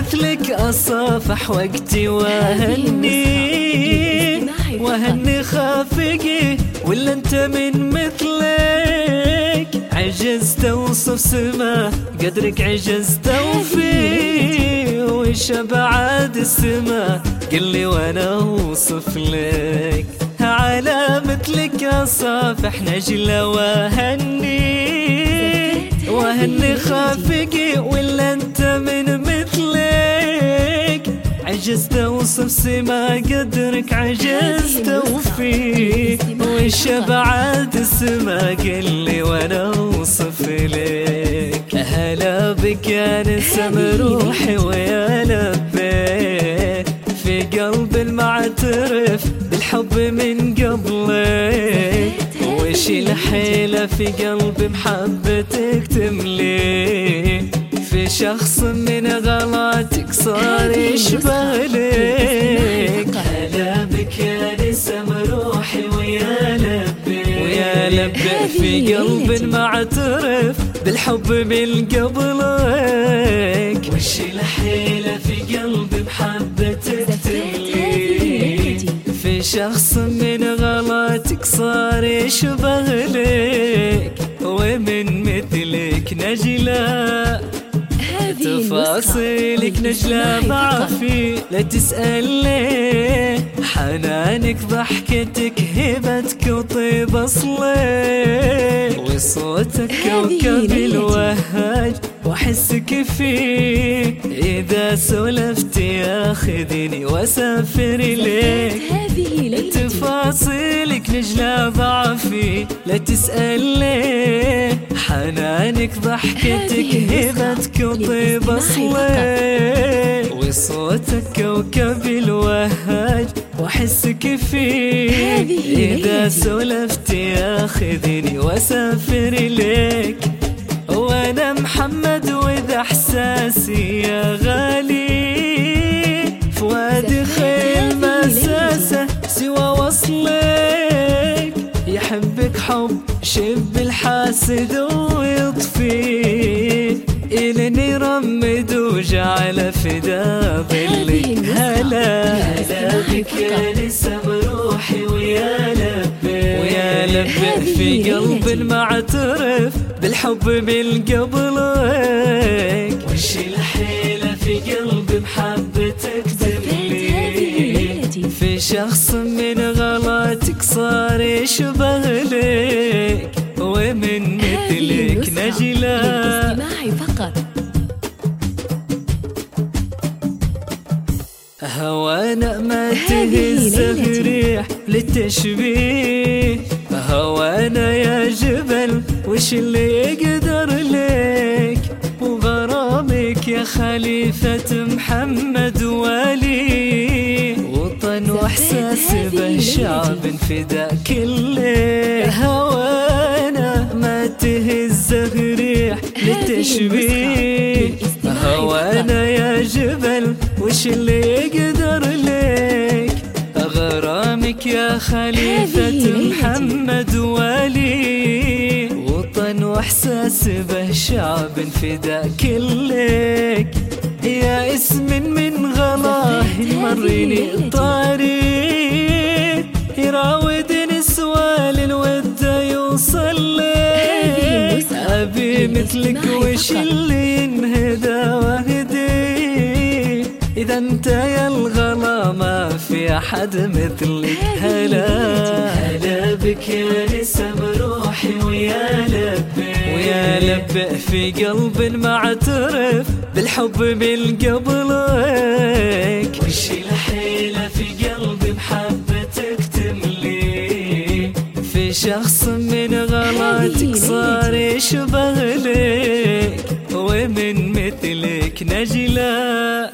مثلك أصافح وقتي وهني خافقي، ولا انت من مثلك عجزت اوصف سما قدرك، عجزت اوفي وش ابعاد السما، قلي وانا اوصف لك. على مثلك اصافح نجلة وهني خافقي، ولا انت من مثلك عجزت اوصف سما قدرك، عجزت اوفي وش ابعاد السما، قلي وانا اوصف لك. هلا بك يا نسم روحي ويا لبي، في قلب المعترف بالحب من قبلك، وش الحيلة في قلب محبتك تملي، في شخص من غلاتك صار يشبه لك. هلا بك يا نسم روحي ويا لبي في قلب معترف بالحب من قبلك، وش الحيلة في قلب محبتك تملي، في شخص من غلاتك صار يشبه لك، ومن مثلك نجلة تفاصيلك نجلة ضعفي، لا تسأل ليه، حنانك ضحكتك هبتك وطيب أصلك، وصوتك كوكب الوهاج واحسك فيه، إذا سولفت ياخذني واسافر لك. تفاصيلك نجلة ضعفي لا تسأل ليه، حنانك ضحكتك هبتك وطيب أصلك، وصوتك كوكب الوهاج واحسك فيه، إذا سولفت ياخذني واسافر لك. وانا محمد واذا احساسي يا غالي، فؤادي خيل مساسه سوى وصلك، يحبك حب شب الحاسد ويطفي، إلني يرمد وجعل فدا ظلك. هلا بك يا نسم روحي ويا لبي في قلب معترف بالحب من قبلك، وش الحيلة في قلب محبتك تملي، في شخص من غلاتك صار يشبه لك، ومن مثلك نجلة هوانا ما تهزه ريح للتشبيه، هوانا يا جبل وش اللي يقدر لك، وغرامك يا خليفة محمد ولي، وطن واحساس به شعب فداك الليل. هوانا ما تهزه ريح للتشبيه، هوانا يا جبل وش اللي يقدر لك، غرامك يا خليفة محمد ولي، وطن واحساس به شعب فداك لك. يا اسم من غلاه مرني طريق، يراود نسوال الود يوصل لك، أبي مثلك وش اللي ينهدى وهدي، إذا انت يا الغلا ما في أحد مثلك. هلا بك يا نسم روحي ويا لبي في قلب معترف بالحب من قبلك، وش الحيلة في قلب محبتك تملي، في شخص من غلاتك صار يشبه لك، ومن مثلك نجلة